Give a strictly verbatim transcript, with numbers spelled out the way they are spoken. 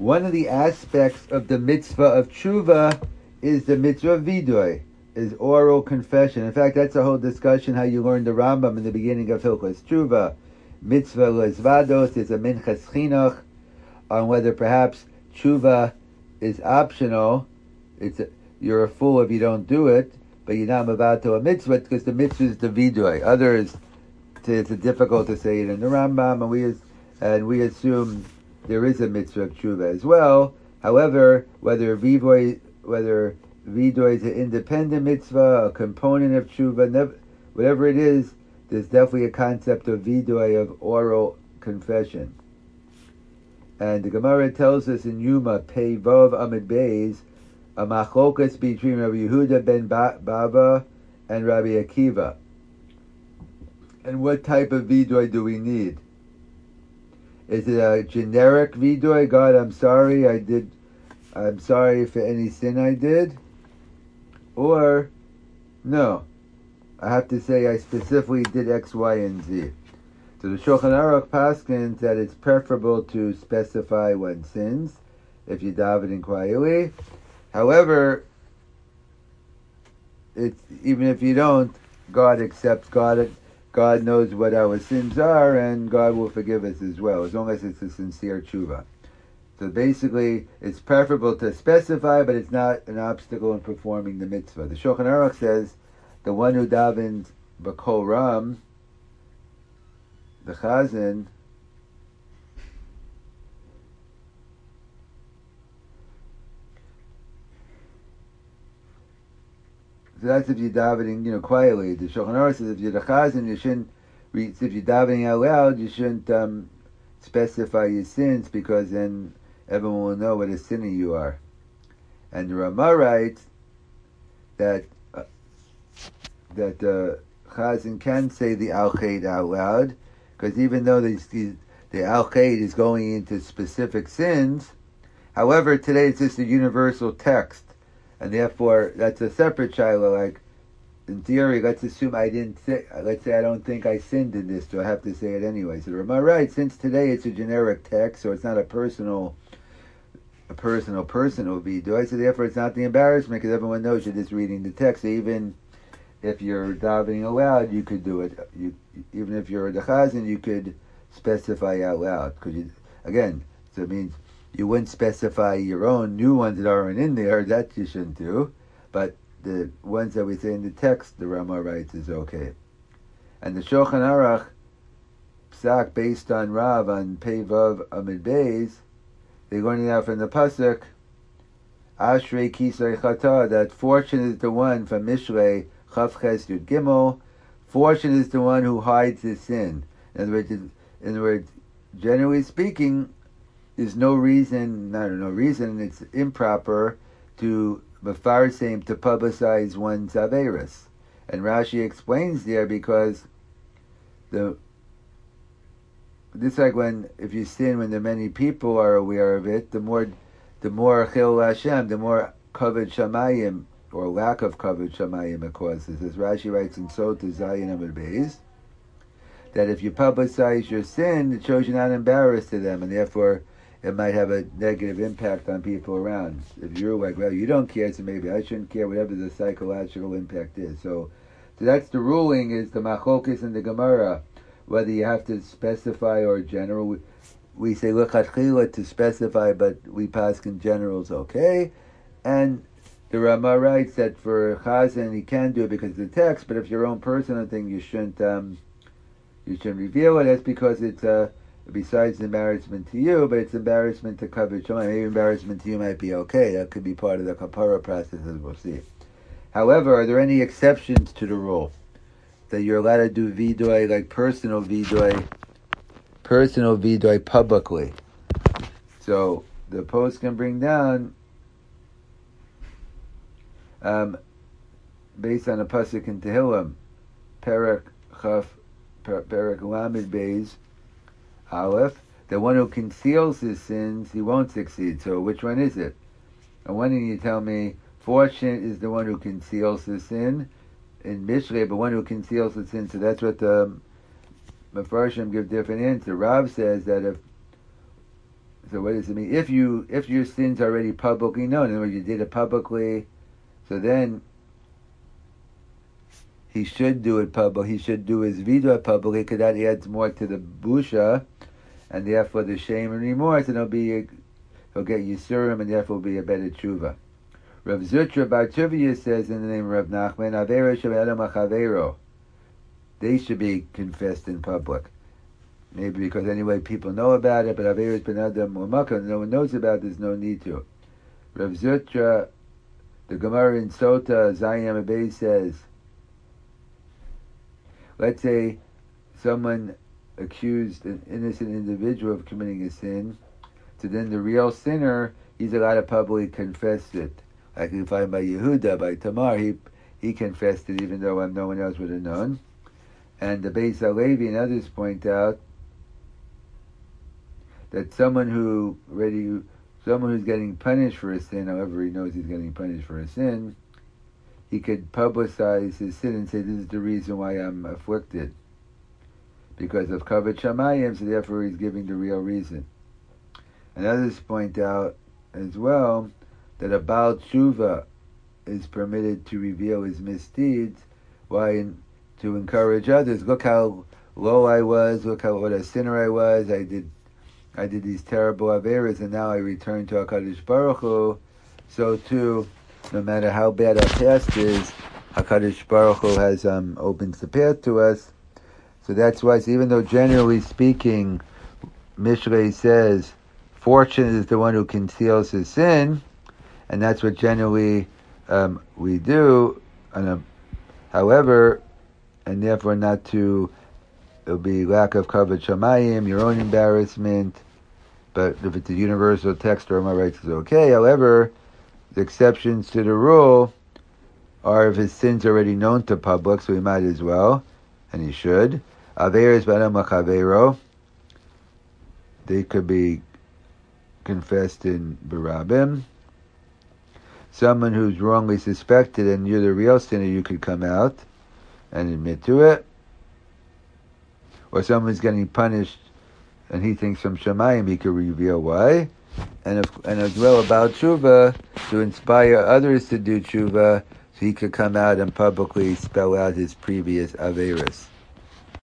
one of the aspects of the mitzvah of tshuva is the mitzvah of vidui, is oral confession. In fact, that's a whole discussion how you learn the Rambam in the beginning of Hilchos Tshuva. Mitzvah lezvados is a minchas chinuch on whether perhaps tshuva is optional. It's a, you're a fool if you don't do it, but you're not about to a mitzvah because the mitzvah is the vidui. Others, it's difficult to say it in the Rambam, and we and we assume there is a mitzvah of tshuva as well. However, whether vidui, whether vidui is an independent mitzvah, a component of tshuva, never, whatever it is, there's definitely a concept of vidui, of oral confession. And the Gemara tells us in Yuma, Pei Vav Amid Beis, a machlokas between Rabbi Yehuda ben Bava and Rabbi Akiva. And what type of vidui do we need? Is it a generic vidui? God, I'm sorry, I did, I'm sorry for any sin I did? Or, no, I have to say I specifically did X, Y, and Z. So the Shulchan Aruch paskins that it's preferable to specify one sins if you daven quietly. However, it's even if you don't, God accepts. God, God knows what our sins are, and God will forgive us as well, as long as it's a sincere tshuva. So basically, it's preferable to specify, but it's not an obstacle in performing the mitzvah. The Shulchan Aruch says the one who davens b'kol ram, the chazan, so that's if you're davening, you know, quietly. The Shulchan Aruch says if you're the chazan, you shouldn't. If you're davening out loud, you shouldn't um, specify your sins because then everyone will know what a sinner you are. And the Ramah writes that uh, that the uh, chazan can say the al ched out loud. Because even though the, the al-Qaid is going into specific sins, however, today it's just a universal text, and therefore that's a separate shiloh. Like, in theory, let's assume I didn't say, let's say I don't think I sinned in this, so I have to say it anyway. So am I right? Since today it's a generic text, so it's not a personal, a personal, personal vidui, so therefore it's not the embarrassment, because everyone knows you're just reading the text. So even if you're davening aloud, you could do it. You, even if you're a dechazin, you could specify out loud. Because you, again, so it means you wouldn't specify your own new ones that aren't in there. That you shouldn't do. But the ones that we say in the text, the Ramah writes, is okay. And the Shulchan Aruch psak based on Rav on Pei Vav Amid Beis, they're going out from the pasuk Ashrei Kisei Chata, that fortune is the one from Mishlei Chav Ches Yud Gimel. Fortune is the one who hides his sin. In other words, in other words, generally speaking, there's no reason, not no reason, it's improper to mefarsim, to publicize one's averis. And Rashi explains there because the this like when if you sin when the many people are aware of it, the more the more chil Hashem, the more kavod shamayim, or lack of kavod shamayim it causes. As Rashi writes in Sota Zayin Amud Beis, that if you publicize your sin, it shows you're not embarrassed to them, and therefore it might have a negative impact on people around. If you're like, well, you don't care, so maybe I shouldn't care, whatever the psychological impact is. So, so that's the ruling, is the machokis and the Gemara, whether you have to specify or general. We, we say lechatchila to specify, but we pass in general is okay. And the Ramah writes that for chazan he can do it because of the text, but if your own personal thing, you shouldn't um, you shouldn't reveal it. That's because it's uh, besides embarrassment to you, but it's embarrassment to kavod shamayim. Maybe embarrassment to you might be okay. That could be part of the kapara process, as we'll see. However, are there any exceptions to the rule that you're allowed to do vidui, like personal vidui, personal vidui publicly? So the post can bring down, um, based on a pasuk in Tehillim, Perek Chaf, Perek Lamed Beis Aleph, the one who conceals his sins, he won't succeed. So which one is it? And one thing you tell me, fortunate is the one who conceals the sin in Mishlei, but one who conceals the sin. So that's what the Mefarshim give different answer. Rav says that if so what does it mean? If you if your sin's already publicly known, in other words, you did it publicly, so then he should do it public. He should do his vidua publicly, because that adds more to the busha, and therefore the shame and remorse, and it'll be a, he'll get yisurim, and therefore will be a better tshuva. Rav Zutra Bar Tuvia says in the name of Rav Nachman, Avera Shabbat Machavero. They should be confessed in public. Maybe because anyway people know about it, but Averis Ben Adam or Makkah, no one knows about it, there's no need to. Rav Zutra, the Gemara in Sota, Zayim Abay says, let's say someone accused an innocent individual of committing a sin, so then the real sinner, he's allowed to publicly confess it. Like you find by Yehuda, by Tamar, he he confessed it even though no one else would have known. And the Beis HaLevi and others point out that someone who already, someone who's getting punished for a sin, however he knows he's getting punished for a sin, he could publicize his sin and say, this is the reason why I'm afflicted. Because of Kavod Shamayim, so therefore he's giving the real reason. And others point out as well that a Baal Tshuva is permitted to reveal his misdeeds, why in, to encourage others, look how low I was, look how what a sinner I was, I did I did these terrible averas, and now I return to HaKadosh Baruch Hu. So too, no matter how bad our past is, HaKadosh Baruch Hu has um, opened the path to us. So that's why, so even though generally speaking, Mishlei says, fortunate is the one who conceals his sin, and that's what generally um, we do. And, uh, however, and therefore not to, it'll be lack of Kavod Shamayim, your own embarrassment, but if it's a universal text or my rights is okay. However, the exceptions to the rule are if his sin's already known to public, so he might as well, and he should. Averis B'Adam Machavero, they could be confessed in Barabim. Someone who's wrongly suspected and you're the real sinner, you could come out and admit to it. Or someone's getting punished and he thinks from Shamayim, he could reveal why. And if, and as well about tshuva, to inspire others to do tshuva, so he could come out and publicly spell out his previous averis.